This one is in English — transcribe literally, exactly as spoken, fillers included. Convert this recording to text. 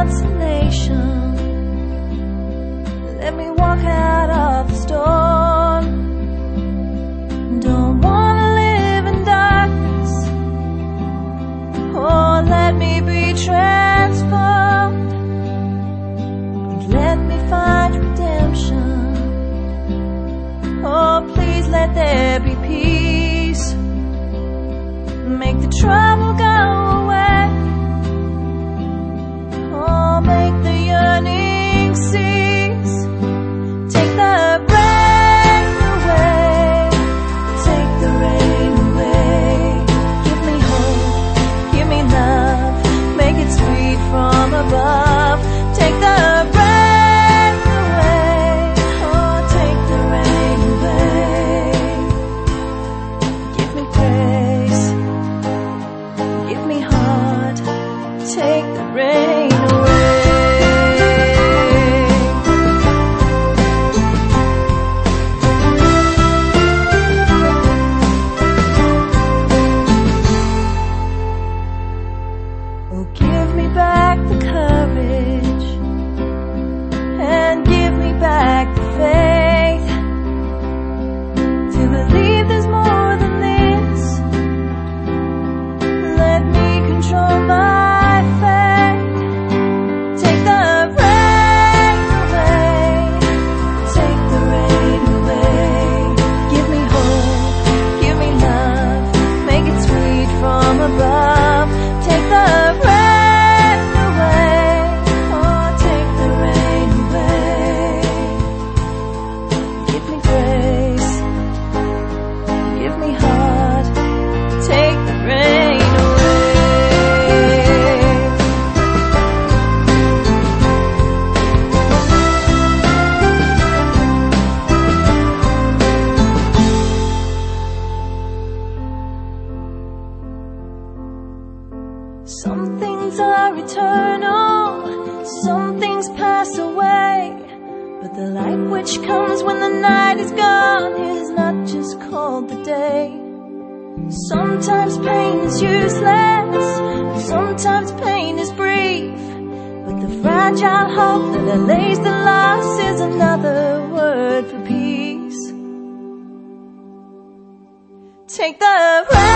consolation. Let me walk out of the storm. Don't wanna live in darkness. Oh, let me be transformed. Let me find redemption. Oh, please let there be peace. Make the trouble go away. Oh, make the yearning cease. Take the rain away. Take the rain away. Give me hope. Give me love. Make it sweet from above. Take the rain away. Oh, take the rain away. Give me grace. Give me heart. Take the rain away. Oh, give me back the courage and give me back the faith to believe there's more than this. Let me control my fate. Take the rain away. Take the rain away. Give me hope. Give me love. Make it sweet from above. Take the rain away. Oh, take the rain away. Give me grace. Give me heart. Take the rain away. Some things are eternal, some things pass away, but the light which comes when the night is gone is not just called the day. Sometimes pain is useless, sometimes pain is brief, but the fragile hope that allays the loss is another word for peace. Take the